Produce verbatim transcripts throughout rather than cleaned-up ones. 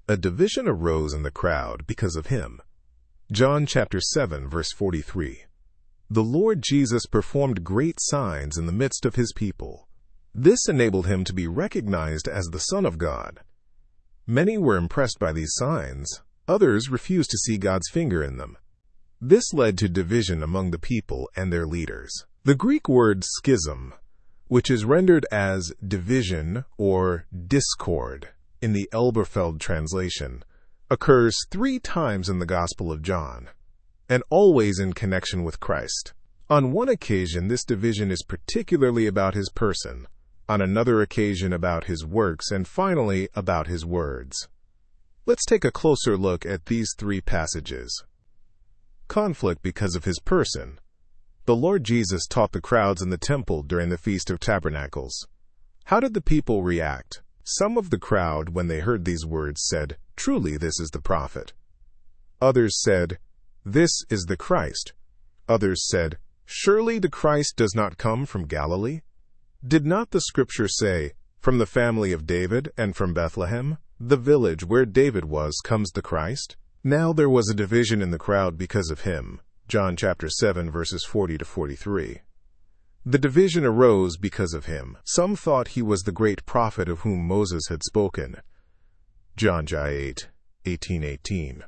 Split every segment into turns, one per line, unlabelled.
A division arose in the crowd because of him. John chapter seven, verse forty-three. The Lord Jesus performed great signs in the midst of his people. This enabled him to be recognized as the Son of God. Many were impressed by these signs. Others refused to see God's finger in them. This led to division among the people and their leaders. The Greek word schism, which is rendered as division or discord in the Elberfeld translation, occurs three times in the Gospel of John, and always in connection with Christ. On one occasion, this division is particularly about his person, on another occasion about his works, and finally about his words. Let's take a closer look at these three passages. Conflict because of his person. The Lord Jesus taught the crowds in the temple during the Feast of Tabernacles. How did the people react? Some of the crowd, when they heard these words, said, "Truly this is the prophet." Others said, "This is the Christ." Others said, "Surely the Christ does not come from Galilee? Did not the Scripture say, 'From the family of David and from Bethlehem, the village where David was, comes the Christ'?" Now there was a division in the crowd because of him. John chapter seven, verses forty to forty-three. The division arose because of him. Some thought he was the great prophet of whom Moses had spoken. John eight, eighteen, eighteen.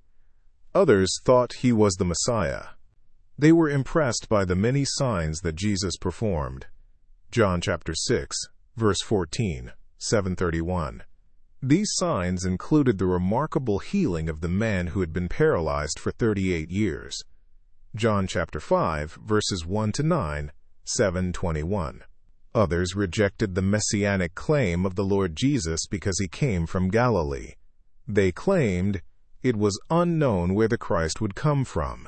Others thought he was the Messiah. They were impressed by the many signs that Jesus performed. John chapter six, verse fourteen, seven thirty-one. These signs included the remarkable healing of the man who had been paralyzed for thirty-eight years. John chapter five, verses one to nine, seven twenty-one. Others rejected the messianic claim of the Lord Jesus because he came from Galilee. They claimed it was unknown where the Christ would come from.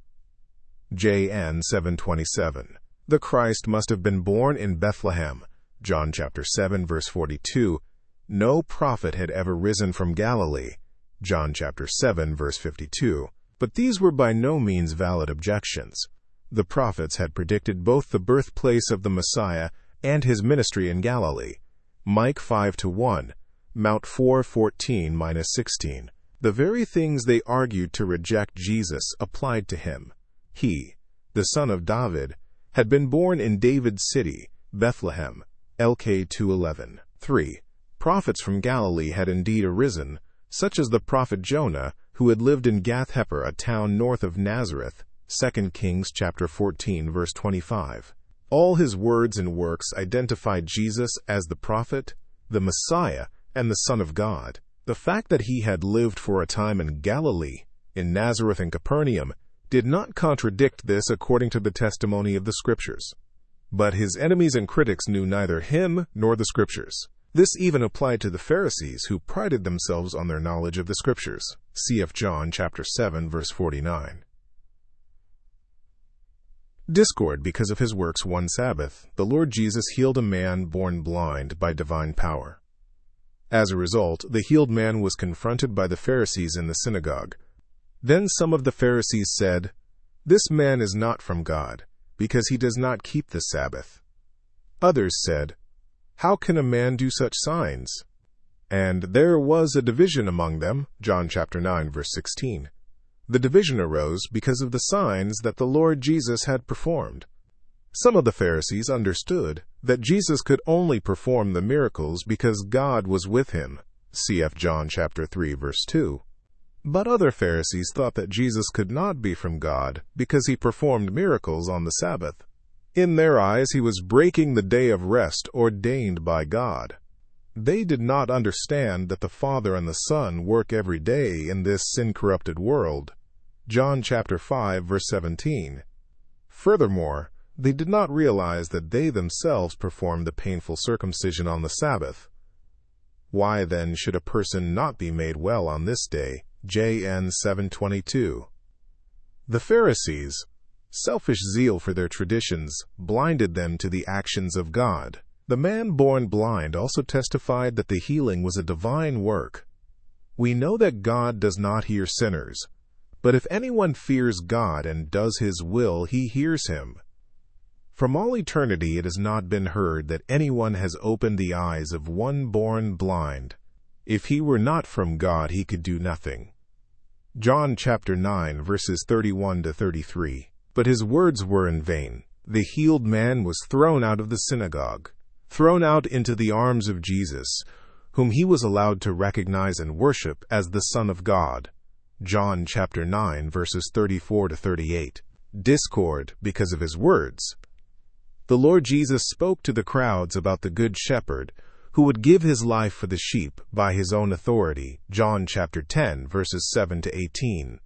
J N seven twenty-seven. The Christ must have been born in Bethlehem. John chapter seven, verse forty-two. No prophet had ever risen from Galilee. John chapter seven, verse fifty-two. But these were by no means valid objections. The prophets had predicted both the birthplace of the Messiah and his ministry in Galilee. Micah five to one, Mount four fourteen to sixteen. The very things they argued to reject Jesus applied to him. He, the son of David, had been born in David's city, Bethlehem. L K two eleven. three. Prophets from Galilee had indeed arisen, such as the prophet Jonah, who had lived in Gath-hepher, a town north of Nazareth. Second Kings chapter fourteen, verse twenty-five. All his words and works identified Jesus as the prophet, the Messiah, and the Son of God. The fact that he had lived for a time in Galilee, in Nazareth and Capernaum, did not contradict this according to the testimony of the Scriptures. But his enemies and critics knew neither him nor the Scriptures. This even applied to the Pharisees, who prided themselves on their knowledge of the Scriptures. Cf. John chapter seven, verse forty-nine. Discord because of his works one Sabbath. The Lord Jesus healed a man born blind by divine power. As a result, the healed man was confronted by the Pharisees in the synagogue. Then some of the Pharisees said, "This man is not from God, because he does not keep the Sabbath." Others said, "How can a man do such signs?" And there was a division among them. John chapter nine, verse sixteen. The division arose because of the signs that the Lord Jesus had performed. Some of the Pharisees understood that Jesus could only perform the miracles because God was with him. Cf. John chapter three, verse two. But other Pharisees thought that Jesus could not be from God because he performed miracles on the Sabbath. In their eyes, he was breaking the day of rest ordained by God. They did not understand that the Father and the Son work every day in this sin-corrupted world. John chapter five, verse seventeen. Furthermore, they did not realize that they themselves performed the painful circumcision on the Sabbath. Why then should a person not be made well on this day? J N seven twenty-two. The Pharisees' selfish zeal for their traditions blinded them to the actions of God. The man born blind also testified that the healing was a divine work. We know that God does not hear sinners, but if anyone fears God and does his will, he hears him. From all eternity it has not been heard that anyone has opened the eyes of one born blind. If he were not from God, he could do nothing. John chapter nine, verses thirty-one to thirty-three. But his words were in vain. The healed man was thrown out of the synagogue, thrown out into the arms of Jesus, whom he was allowed to recognize and worship as the Son of God. John chapter nine, verses thirty-four to thirty-eight. Discord because of his words. The Lord Jesus spoke to the crowds about the Good Shepherd, who would give his life for the sheep by his own authority. John chapter ten, verses seven to eighteen.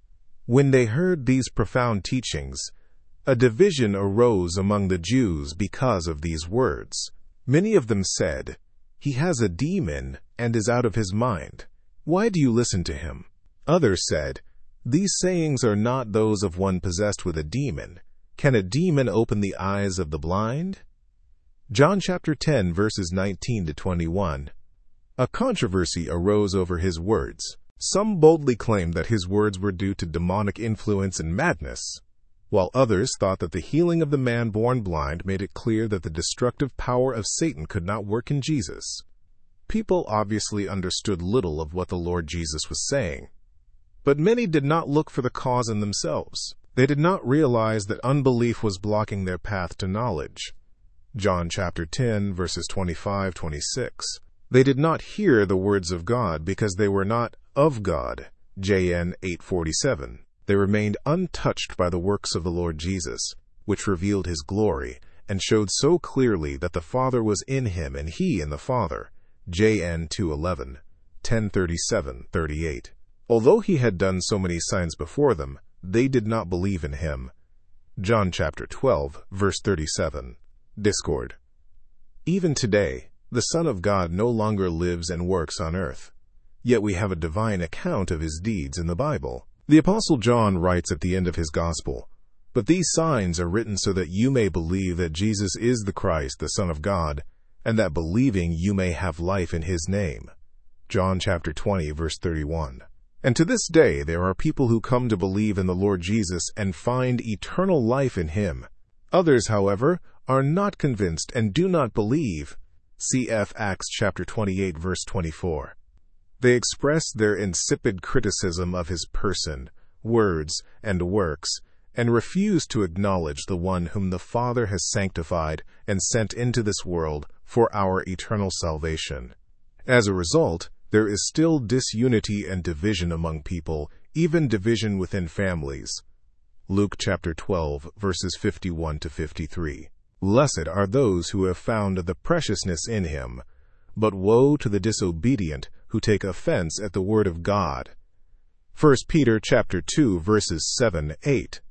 When they heard these profound teachings, a division arose among the Jews because of these words. Many of them said, "He has a demon and is out of his mind. Why do you listen to him?" Others said, "These sayings are not those of one possessed with a demon. Can a demon open the eyes of the blind?" John chapter ten, verses nineteen to twenty-one. A controversy arose over his words. Some boldly claimed that his words were due to demonic influence and madness, while others thought that the healing of the man born blind made it clear that the destructive power of Satan could not work in Jesus. People obviously understood little of what the Lord Jesus was saying, but many did not look for the cause in themselves. They did not realize that unbelief was blocking their path to knowledge. John chapter ten, verses twenty-five to twenty-six. They did not hear the words of God because they were not of God. J N eight forty-seven. They remained untouched by the works of the Lord Jesus, which revealed his glory and showed so clearly that the Father was in him and he in the Father. J N two eleven, ten thirty-seven to thirty-eight. Although he had done so many signs before them, they did not believe in him. John chapter twelve, verse thirty-seven. Discord. Even today, the Son of God no longer lives and works on earth. Yet we have a divine account of his deeds in the Bible. The Apostle John writes at the end of his gospel, "But these signs are written so that you may believe that Jesus is the Christ, the Son of God, and that believing you may have life in his name." John chapter twenty, verse thirty-one. And to this day there are people who come to believe in the Lord Jesus and find eternal life in him. Others, however, are not convinced and do not believe. Cf. Acts chapter twenty-eight, verse twenty-four. They express their insipid criticism of his person, words, and works, and refuse to acknowledge the one whom the Father has sanctified and sent into this world for our eternal salvation. As a result, there is still disunity and division among people, even division within families. Luke chapter twelve, verses fifty-one to fifty-three. Blessed are those who have found the preciousness in him, but woe to the disobedient who take offense at the word of God. First Peter chapter two, verses seven to eight.